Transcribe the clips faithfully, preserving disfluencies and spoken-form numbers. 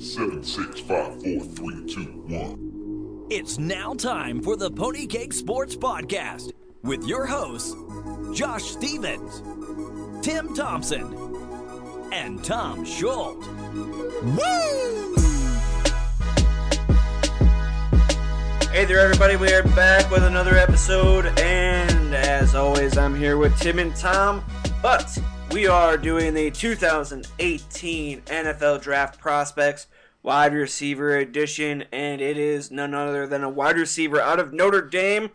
Seven, six, five, four, three, two, one. It's now time for the Pony Cake Sports Podcast with your hosts, Josh Stevens, Tim Thompson, and Tom Schultz. Woo! Hey there, everybody. We are back with another episode, and as always, I'm here with Tim and Tom, but we are doing the two thousand eighteen N F L Draft Prospects Wide Receiver Edition, and it is none other than a wide receiver out of Notre Dame.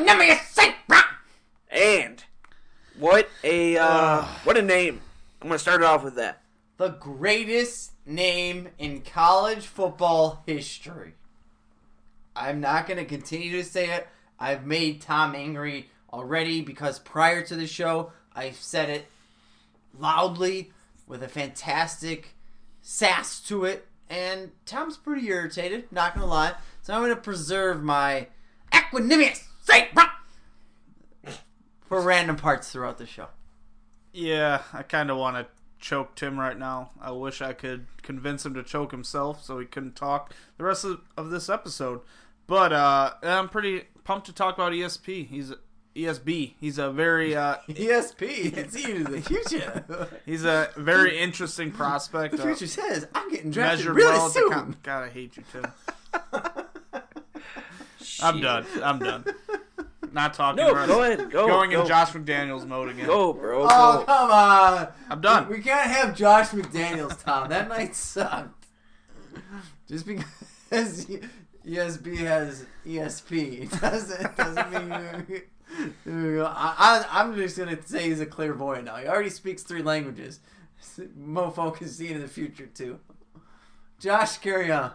And what a uh, what a name! I'm gonna start it off with that. The greatest name in college football history. I'm not going to continue to say it. I've made Tom angry already because prior to the show, I said it loudly with a fantastic sass to it. And Tom's pretty irritated, not going to lie. So I'm going to preserve my equanimity for random parts throughout the show. Yeah, I kind of want to choke Tim right now. I wish I could convince him to choke himself so he couldn't talk the rest of, of this episode. But uh, I'm pretty pumped to talk about E S P. He's E S B. He's a very uh, E S P. It's into the future. He's a very interesting prospect. The future uh, says I'm getting drafted measured really well soon. Com- God, I hate you, Tim. I'm done. I'm done. Not talking. No, about go ahead. Go. Going go. in Josh McDaniels mode again. Go, bro. Go. Oh, come on. I'm done. We can't have Josh McDaniels, Tom. That night sucked. Just because E S B has E S P doesn't, doesn't mean you, I, I, I'm just going to say he's a clairvoyant now. He already speaks three languages. Mofo can see into the future, too. Josh, carry on.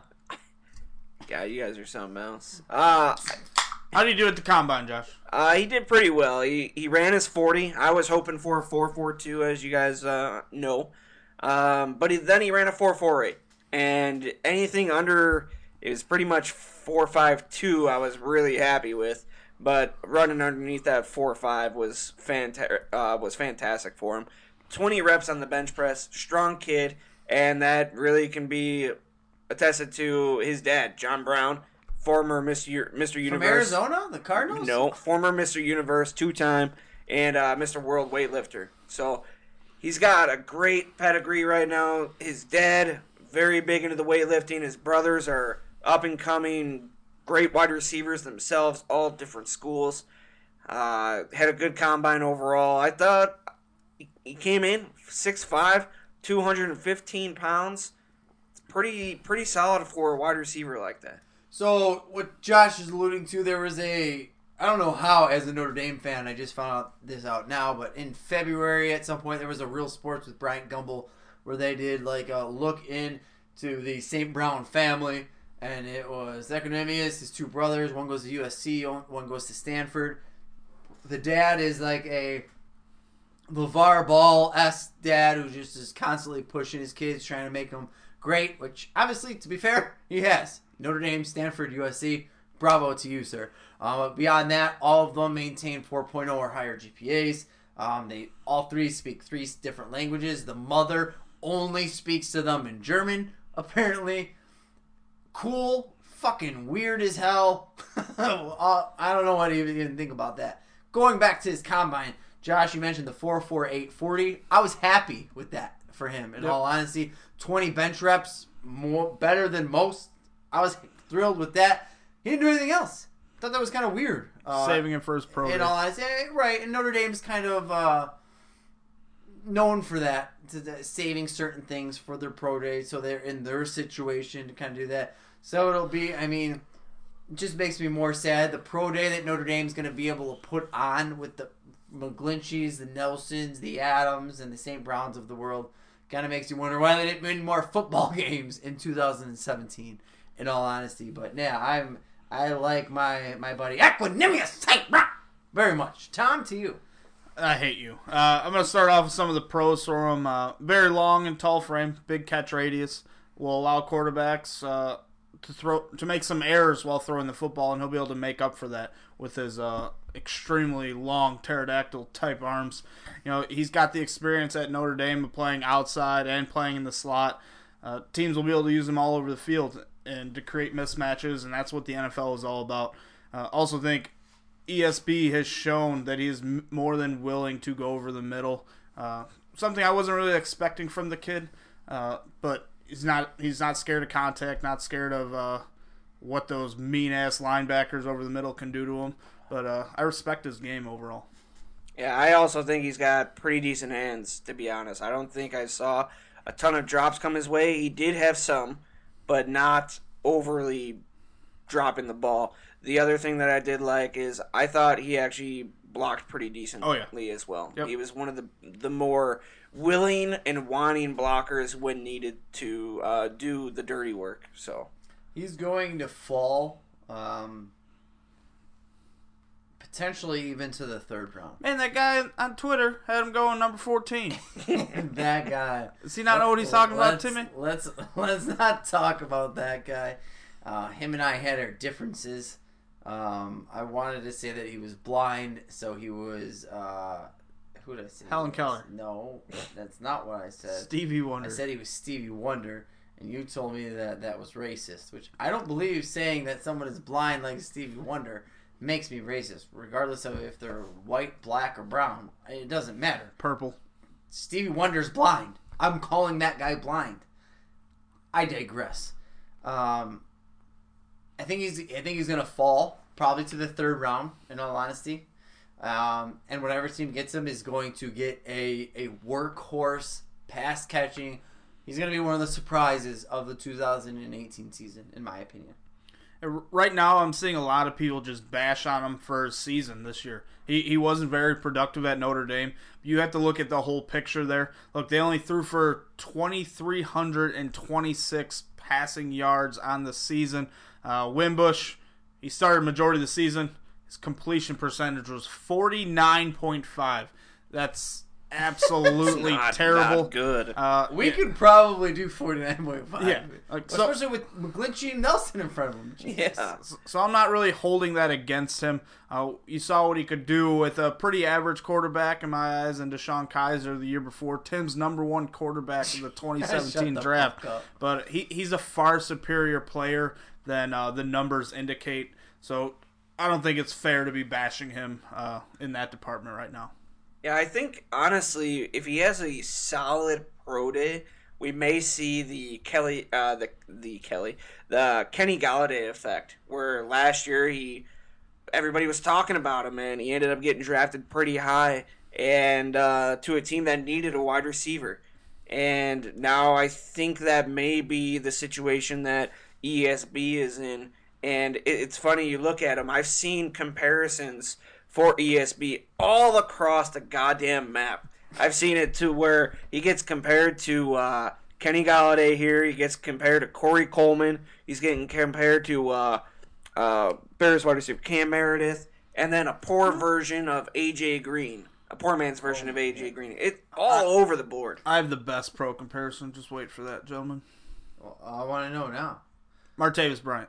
God, you guys are something else. Uh... How did you do at the combine, Josh? Uh, he did pretty well. He he ran his forty. I was hoping for a four four two, as you guys uh, know. Um, but he, then he ran a four four eight. And anything under, it was pretty much four five two I was really happy with. But running underneath that four five was, fanta- uh, was fantastic for him. twenty reps on the bench press, strong kid, and that really can be attested to his dad, John Brown. Former Mister Mister Universe. From Arizona? The Cardinals? No, former Mister Universe, two-time, and uh, Mister World weightlifter. So he's got a great pedigree right now. His dad, very big into the weightlifting. His brothers are up-and-coming, great wide receivers themselves, all different schools. Uh, had a good combine overall. I thought he came in six five, two hundred fifteen pounds. It's pretty, pretty solid for a wide receiver like that. So, what Josh is alluding to, there was a, I don't know how, as a Notre Dame fan, I just found out this out now, but in February at some point, there was a Real Sports with Bryant Gumbel, where they did like a look into the Saint Brown family, and it was Equanimeous, his two brothers, one goes to U S C, one goes to Stanford. The dad is like a LeVar Ball-esque dad who just is constantly pushing his kids, trying to make them great, which obviously, to be fair, he has. Notre Dame, Stanford, U S C, bravo to you, sir. Uh, beyond that, all of them maintain four point oh or higher G P As. Um, they all three speak three different languages. The mother only speaks to them in German, apparently. Cool, fucking weird as hell. uh, I don't know what to even think about that. Going back to his combine, Josh, you mentioned the four four eight forty. I was happy with that for him, in yep. all honesty. twenty bench reps, more better than most. I was thrilled with that. He didn't do anything else. Thought that was kind of weird. Uh, Saving him for his pro day. In all honesty, right. And Notre Dame's kind of uh, known for that, to, to saving certain things for their pro day, so they're in their situation to kind of do that. So it'll be, I mean, it just makes me more sad. The pro day that Notre Dame's going to be able to put on with the McGlincheys, the Nelsons, the Adams, and the Saint Browns of the world kind of makes you wonder why they didn't win more football games in two thousand seventeen. In all honesty, but yeah, I'm I like my my buddy Equanimeous very much. Tom, to you. I hate you. Uh, I'm gonna start off with some of the pros for him. Uh, very long and tall frame, big catch radius, will allow quarterbacks uh, to throw to make some errors while throwing the football, and he'll be able to make up for that with his uh, extremely long pterodactyl type arms. You know, he's got the experience at Notre Dame of playing outside and playing in the slot. uh, teams will be able to use him all over the field and to create mismatches, and that's what the N F L is all about. Uh, also think E S B has shown that he is m- more than willing to go over the middle. Uh, something I wasn't really expecting from the kid, uh, but he's not he's not scared of contact, not scared of uh, what those mean-ass linebackers over the middle can do to him. But uh, I respect his game overall. Yeah, I also think he's got pretty decent hands, to be honest. I don't think I saw a ton of drops come his way. He did have some, but not overly dropping the ball. The other thing that I did like is I thought he actually blocked pretty decently oh, yeah. as well. Yep. He was one of the the more willing and wanting blockers when needed to uh, do the dirty work. So he's going to fall, um, potentially even to the third round. Man, that guy on Twitter had him going number fourteen. That guy. Does he not know what he's talking about, Timmy? Let's let's not talk about that guy. Uh, him and I had our differences. Um, I wanted to say that he was blind, so he was. Uh, who did I say? Helen Keller. No, that's not what I said. Stevie Wonder. I said he was Stevie Wonder, and you told me that that was racist, which I don't believe saying that someone is blind like Stevie Wonder makes me racist, regardless of if they're white, black, or brown. It doesn't matter. Purple. Stevie Wonder's blind. I'm calling that guy blind. I digress. Um, I think he's. I think he's gonna fall probably to the third round. In all honesty, um, and whatever team gets him is going to get a a workhorse pass catching. He's gonna be one of the surprises of the two thousand eighteen season, in my opinion. Right now, I'm seeing a lot of people just bash on him for his season this year. He he wasn't very productive at Notre Dame. You have to look at the whole picture there. Look, they only threw for two thousand three hundred twenty-six passing yards on the season. Uh, Wimbush, he started majority of the season. His completion percentage was forty-nine point five. That's absolutely not, terrible. Not good. Uh, We yeah. could probably do forty-nine point five. Yeah. Like, so- Especially with McGlinchey and Nelson in front of him. Jesus. Yeah. So I'm not really holding that against him. Uh, you saw what he could do with a pretty average quarterback in my eyes, and Deshaun Kaiser the year before, Tim's number one quarterback of the twenty seventeen Shut the draft. fuck up. But he he's a far superior player than uh, the numbers indicate. So I don't think it's fair to be bashing him uh, in that department right now. Yeah, I think honestly, if he has a solid pro day, we may see the Kelly, uh, the the Kelly, the Kenny Galladay effect, where last year he, everybody was talking about him, and he ended up getting drafted pretty high, and uh, to a team that needed a wide receiver, and now I think that may be the situation that E S B is in, and it, it's funny you look at him. I've seen comparisons for E S B all across the goddamn map. I've seen it to where he gets compared to uh, Kenny Galladay here. He gets compared to Corey Coleman. He's getting compared to uh, uh, Bears wide receiver Cam Meredith. And then a poor version of A J Green. A poor man's version of A J Green. It's all over the board. I have the best pro comparison. Just wait for that, gentlemen. Well, I want to know now. Martavis Bryant.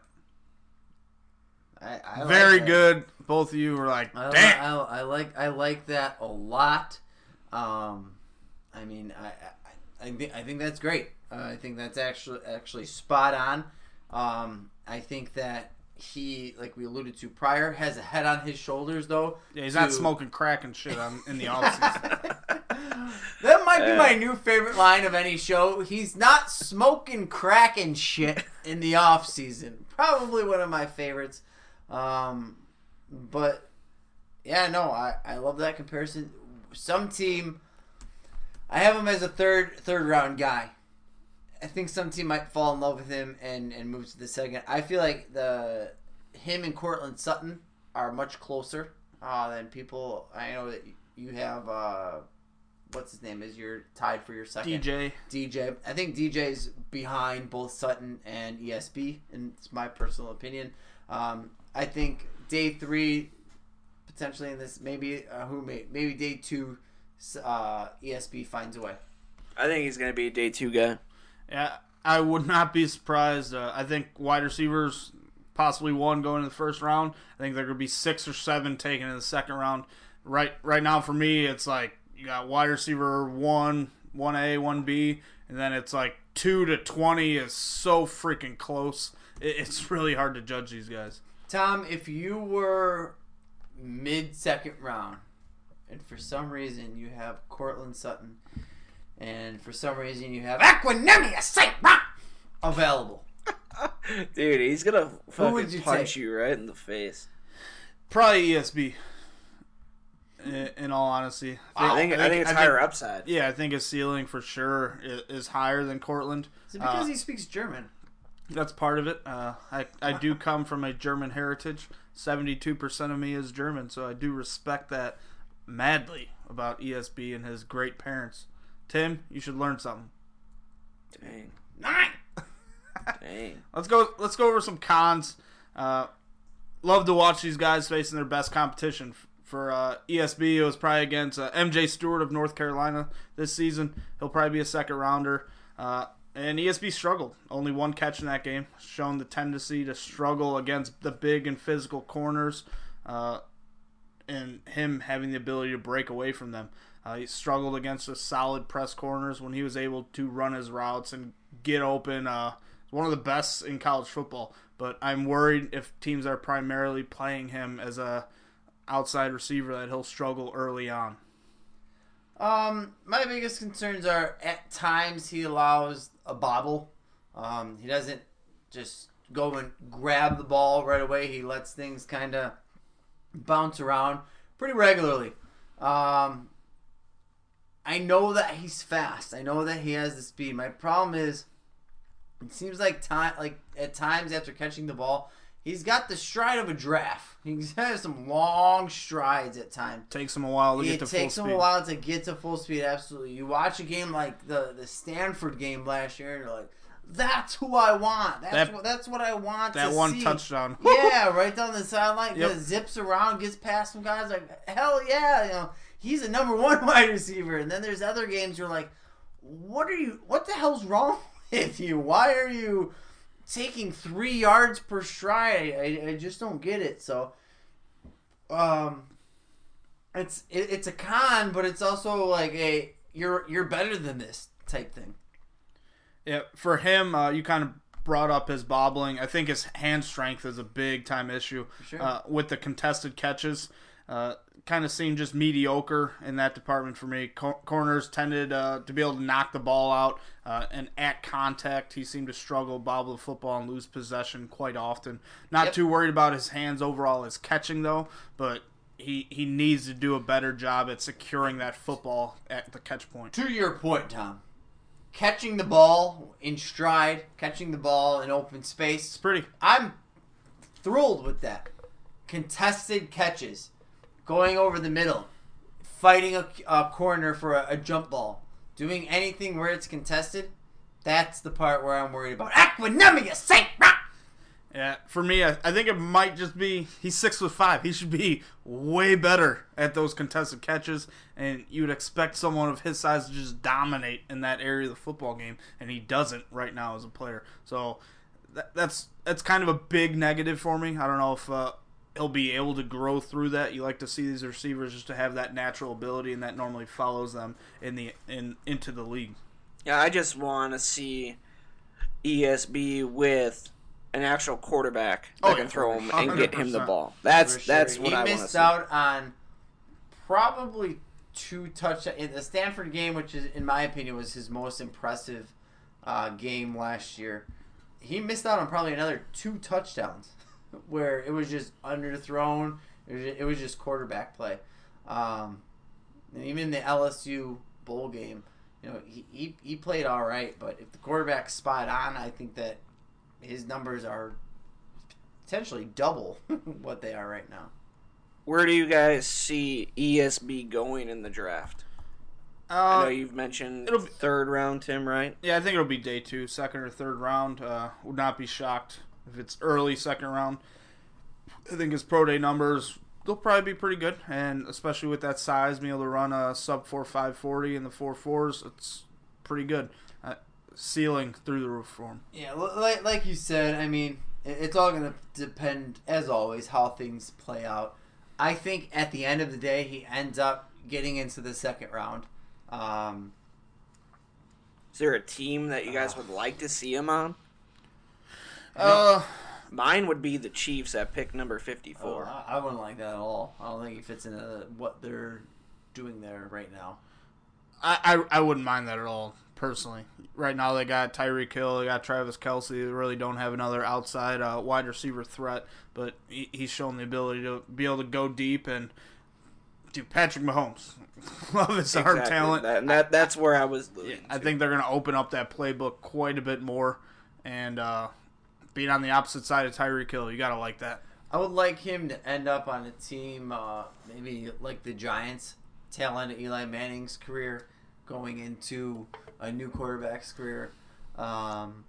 I, I like Very that. good. Both of you were like, I, damn. I, I like I like that a lot. Um, I mean, I I, I think I think that's great. Uh, I think that's actually actually spot on. Um, I think that he, like we alluded to prior, has a head on his shoulders though. Yeah, he's to- not smoking crack and shit on, in the offseason. That might be my new favorite line of any show. He's not smoking crack and shit in the off season. Probably one of my favorites. Um, but yeah, no, I, I love that comparison. Some team, I have him as a third third round guy. I think some team might fall in love with him and, and move to the second. I feel like the him and Cortland Sutton are much closer uh, than people. I know that you have uh, what's his name is you're tied for your second. D J. D J. I think D J's behind both Sutton and E S B, and it's my personal opinion. Um, I think day three, potentially in this, maybe uh, who may maybe day two, uh, E S B finds a way. I think he's going to be a day two guy. Yeah, I would not be surprised. Uh, I think wide receivers, possibly one going in the first round. I think there could be six or seven taken in the second round. Right, right now for me, it's like you got wide receiver one, one A, one B, and and then it's like two to twenty is so freaking close. It's really hard to judge these guys. Tom, if you were mid-second round, and for some reason you have Cortland Sutton, and for some reason you have Equinemius Saint available, dude, he's gonna fucking would you punch take? you right in the face. Probably E S B. In, in all honesty, I think I think it's higher upside. Yeah, I think his ceiling for sure is, is higher than Cortland. is it because Uh, he speaks German? That's part of it. Uh, I I do come from a German heritage. Seventy-two percent of me is German, so I do respect that madly about E S B and his great parents. Tim, you should learn something. Dang, Nine. dang. Let's go. Let's go over some cons. Uh, love to watch these guys facing their best competition. For uh, E S B, it was probably against uh, M J Stewart of North Carolina this season. He'll probably be a second rounder. Uh, and E S B struggled. Only one catch in that game. Shown the tendency to struggle against the big and physical corners. Uh, and him having the ability to break away from them. Uh, he struggled against the solid press corners when he was able to run his routes and get open. Uh, one of the best in college football. But I'm worried if teams are primarily playing him as a outside receiver that he'll struggle early on. Um, my biggest concerns are at times he allows a bobble. Um, he doesn't just go and grab the ball right away. He lets things kind of bounce around pretty regularly. Um, I know that he's fast. I know that he has the speed. My problem is, it seems like time, like at times after catching the ball, he's got the stride of a giraffe. He has some long strides at times. Takes him a while to It get to full takes him speed. a while to get to full speed, absolutely. You watch a game like the, the Stanford game last year, and you're like, that's who I want. That's That- what that's what I want That to one see. touchdown. Yeah, right down the sideline. Yep. Just zips around, gets past some guys. Like, hell yeah, you know, he's a number one wide receiver. And then there's other games you're like, what are you? What the hell's wrong with you? Why are you taking three yards per stride? I, I just don't get it. So, um, it's it, it's a con, but it's also like a you're you're better than this type thing. Yeah, for him, uh, you kind of brought up his bobbling. I think his hand strength is a big time issue Sure. uh, with the contested catches. Uh, kind of seemed just mediocre in that department for me. Cor- corners tended uh, to be able to knock the ball out, uh, and at contact, he seemed to struggle, bobble the football, and lose possession quite often. Not Yep. too worried about his hands overall as catching, though, but he, he needs to do a better job at securing that football at the catch point. To your point, Tom, catching the ball in stride, catching the ball in open space, It's pretty. I'm thrilled with that. Contested catches, going over the middle, fighting a, a corner for a, a jump ball, doing anything where it's contested, that's the part where I'm worried about. Equinemius Saint Yeah, for me, I, I think it might just be he's six foot five. He should be way better at those contested catches, and you would expect someone of his size to just dominate in that area of the football game, and he doesn't right now as a player. So that, that's that's kind of a big negative for me. I don't know if uh, he'll be able to grow through that. You like to see these receivers just to have that natural ability, and that normally follows them in the in into the league. Yeah, I just want to see E S B with an actual quarterback that Oh, can yeah. throw him and get him the one hundred percent. ball. That's For sure. that's what he I want to missed see. out on probably two touchdowns in the Stanford game, which is, in my opinion, was his most impressive uh, game last year. He missed out on probably another two touchdowns where it was just underthrown. It was just, it was just quarterback play. Um, and even the L S U bowl game, you know, he, he he played all right, but if the quarterback's spot on, I think that his numbers are potentially double what they are right now. Where do you guys see E S B going in the draft? Uh, I know you've mentioned it'll be- third round, Tim, right? Yeah, I think it'll be day two, second or third round. Uh, would not be shocked if it's early second round. I think his pro day numbers, they'll probably be pretty good, and especially with that size, being able to run a sub four five forty in the four fours, it's pretty good. Uh, ceiling through the roof for him. Yeah, like, like you said, I mean, it- it's all going to depend, as always, how things play out. I think at the end of the day, he ends up getting into the second round. Um, Is there a team that you guys would like to see him on? Uh, Mine would be the Chiefs at pick number Oh, fifty-four. I, I wouldn't like that at all. I don't think he fits into what they're doing there right now. I, I I wouldn't mind that at all, personally. Right now they got Tyreek Hill, they got Travis Kelce. They really don't have another outside uh, wide receiver threat, but he, he's shown the ability to be able to go deep. And dude, Patrick Mahomes, love his arm Exactly. talent. That, and that, that's where I was leading I to. think they're going to open up that playbook quite a bit more. And uh, being on the opposite side of Tyreek Hill, you got to like that. I would like him to end up on a team, uh, maybe like the Giants, tail end of Eli Manning's career, going into a new quarterback's career. Um,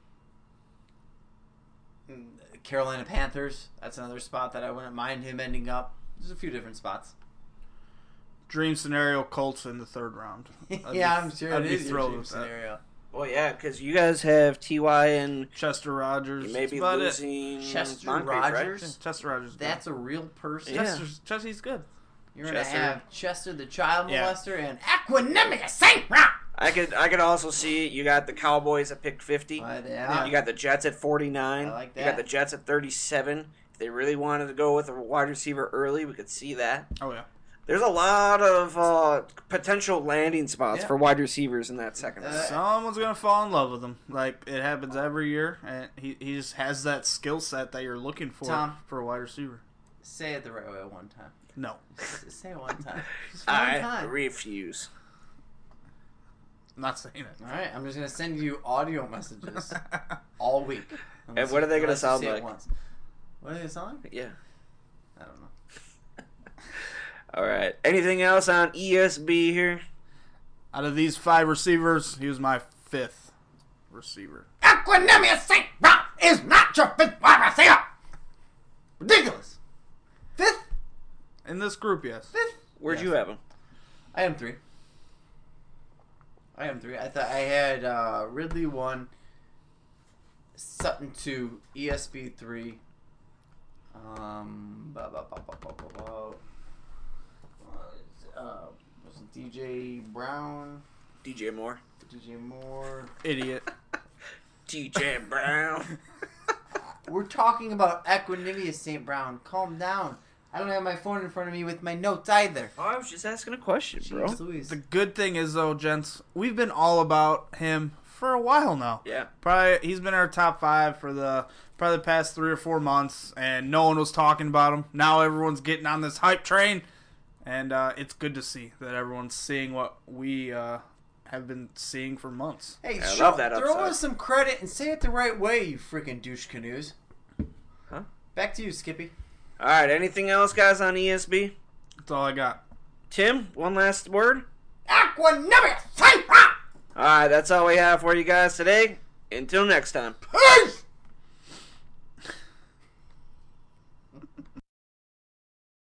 Carolina Panthers, that's another spot that I wouldn't mind him ending up. There's a few different spots. Dream scenario, Colts in the third round. I'd yeah, be- I'm sure I'd it be is your thrilled dream with that. scenario. Well, yeah, because you guys have T Y and Chester Rogers. you may that's be about it. losing Chester Moncrief, Rogers? Yeah, Chester Rogers. good. That's a real person. Yeah. Chester's, Chester's good. You're going to Chester. have Chester the child Yeah. molester and Equanimous Saint Rock. I could I could also see you got the Cowboys at pick fifty. But, yeah. You got the Jets at forty-nine. I like You got that. the Jets at thirty-seven. If they really wanted to go with a wide receiver early, we could see that. Oh, yeah. There's a lot of uh, potential landing spots Yeah. for wide receivers in that second Uh, round. Someone's going to fall in love with him. Like, it happens every year. And he, he just has that skill set that you're looking for Tom. for a wide receiver. Say it the right way one time. No. Just say it one time. Just one I time. refuse. I'm not saying it. All right, I'm just gonna send you audio messages all week. And what are they gonna unless you sound say it like? once. What do they sound like? Yeah. I don't know. All right. Anything else on E S B here? Out of these five receivers, he was my fifth receiver. Equanimous Saint Rock is not your fifth wide receiver. Ridiculous. Fifth. In this group, yes. Fifth. Where'd Yes. you have him? I am three. I am three. I thought I had uh, Ridley one, Sutton two, E S B three. Um, ba, ba, ba, ba, ba, ba, ba. Uh, was it D J Brown, D J Moore. D J Moore. Idiot. D J Brown. We're talking about Equanimous Saint Brown. Calm down. I don't have my phone in front of me with my notes either. Oh, I was just asking a question, bro. Jeez Louise. The good thing is, though, gents, we've been all about him for a while now. Yeah. Probably he's been our top five for the probably the past three or four months, and no one was talking about him. Now everyone's getting on this hype train, and uh, it's good to see that everyone's seeing what we uh, have been seeing for months. Hey, I show, love that throw upside. us some credit and say it the right way, you freaking douche canoes. Huh? Back to you, Skippy. All right. Anything else, guys, on E S B? That's all I got. Tim, one last word. Equanimous Saint Rock! All right. That's all we have for you guys today. Until next time.